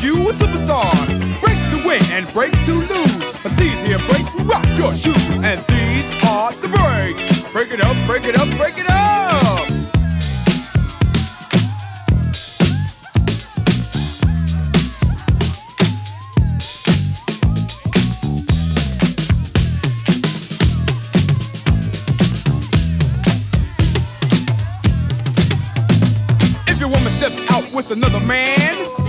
you a superstar. Breaks to win and breaks to lose. But these here breaks rock your shoes. And these are the breaks. Break it up, break it up, break it up. If your woman steps out with another man,